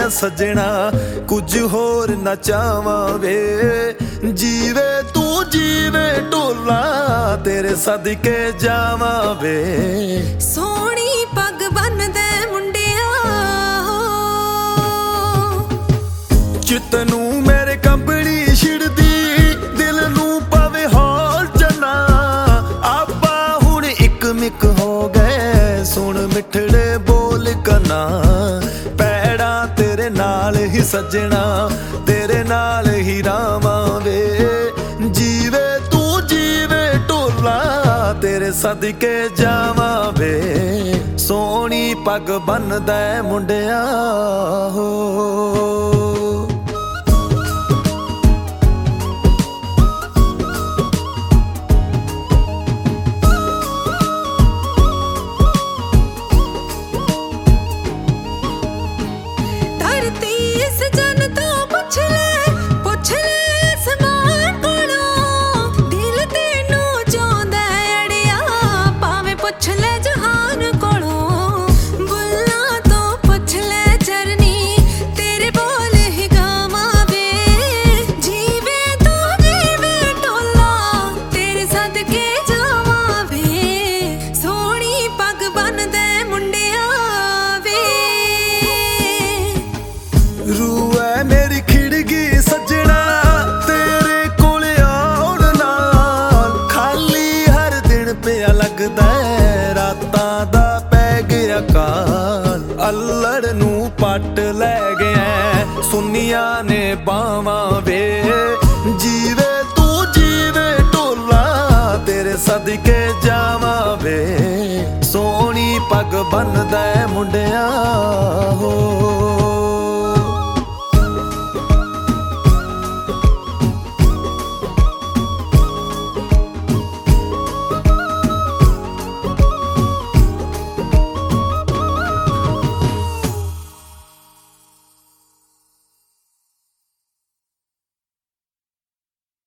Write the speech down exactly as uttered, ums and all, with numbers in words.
ਆ ਸੱਜਣਾ ਕੁਝ ਹੋਰ ਨਾ ਚਾਹਾਂ ਵੇ। ਜੀਵੇ ਤੂੰ ਜੀਵੇ ਢੋਲਾ ਤੇਰੇ ਸਦਕੇ ਜਾਵਾਂ ਵੇ। ਸੋਹਣੀ ਪੱਗ ਬੰਨਦੇ ਮੁੰਡਿਆ ਚਿੱਤ ਨੂੰ ਮੇਰੇ ਕੰਬਣੀ ਛਿੜਦੀ ਦਿਲ ਨੂੰ ਪਵੇ ਹੌਲ ਚੰਨਾ। ਆਪਾਂ ਹੁਣ ਇੱਕ ਮਿੱਕ ਹੋ ਗਏ ਸੁਣ ਮਿੱਠੜੇ ਬੋਲ ਕੰਨਾ। ਪੈੜਾਂ ਤੇਰੇ ਨਾਲ ਹੀ ਸੱਜਣਾ ਤੇਰੇ ਨਾਲ ਹੀ ਰਾਵਾਂ ਵੇ। ਜੀਵੇ ਤੂੰ ਜੀਵੇ ਢੋਲਾ ਤੇਰੇ ਸਦਕੇ ਜਾਵਾਂ ਵੇ। ਸੋਹਣੀ ਪੱਗ ਬੰਨਦਾ ਮੁੰਡਿਆ ਹੋ। ਰੂਹ ਮੇਰੀ ਖਿੜਗੀ ਸੱਜਣਾ ਤੇਰੇ ਕੋਲ ਆਉਣ ਨਾਲ। ਖਾਲੀ ਹਰ ਦਿਨ ਪਿਆ ਲੱਗਦਾ ਰਾਤਾਂ ਦਾ ਪੈ ਗਿਆ ਕਾਲ। ਅੱਲੜ ਨੂੰ ਪੱਟ ਲੈ ਗਿਆ ਸੁਨੀਆਂ ਨੇ ਬਾਵਾਂ ਵੇ। ਜੀਵੇ ਤੂੰ ਜੀਵੇ ਢੋਲਾ ਤੇਰੇ ਸਦਕੇ ਜਾਵਾਂ ਵੇ। ਸੋਹਣੀ ਪੱਗ ਬੰਨਦਾ ਮੁੰਡਿਆ।